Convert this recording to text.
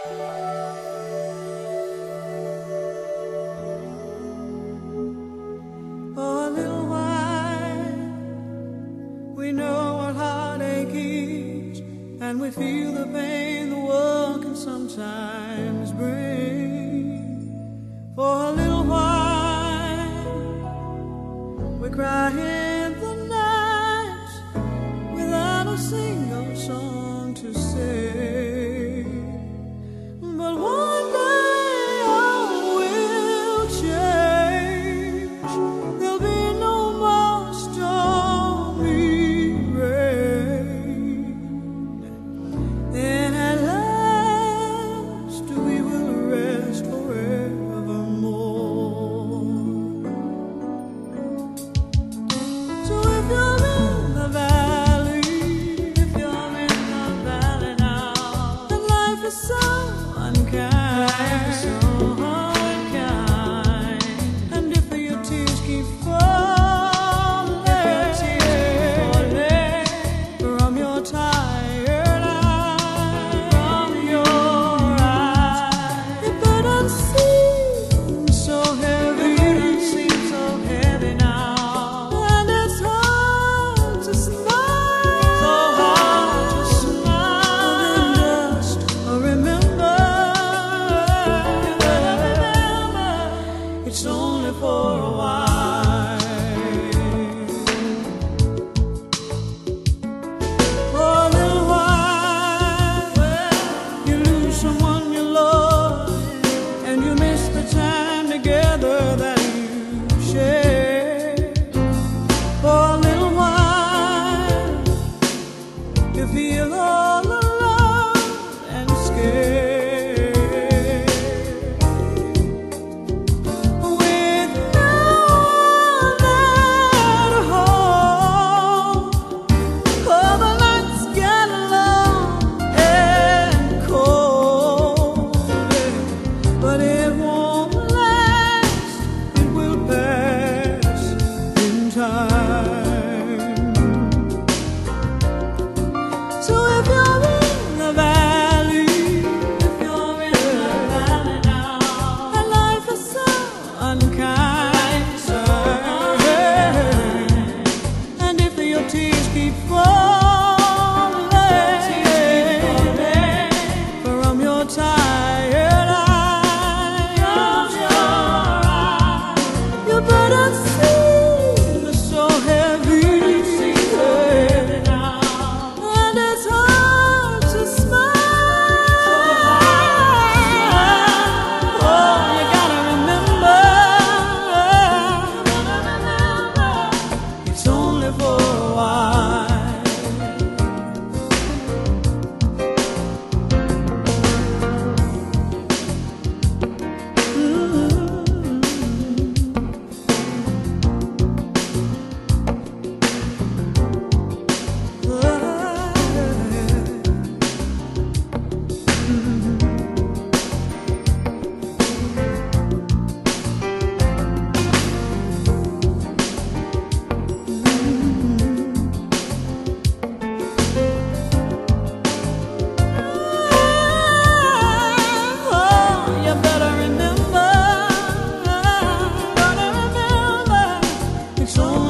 For a little while, we know what heartache is, and we feel the pain the world can sometimes bring. For a little while, we cry in the night without a single song to sing. But one day all will change. There'll be no more stormy rain, and at last we will rest forevermore. So if you're in the valley, if you're in the valley now, then life is so unkind, so unkind. And if your tears keep falling from your tired eyes, from your eyes, your burden seems so heavy, now, and it's hard to smile, so hard to smile. Then just remember, it's only for a while. For a little while, you lose someone you love, and you miss the time together that you shared. For a little while, you feel all alone and scared, with no one at home. Oh, the nights get long and cold, but it won't last, it will pass in time. So if you're in the valley, if you're in the valley now, and life is so unkind, so unkind. And if your tears keep falling from your tired eyes, your burden seems so heavy, and it's hard to smile. Oh, you gotta remember, it's only for a while. You better remember, it's only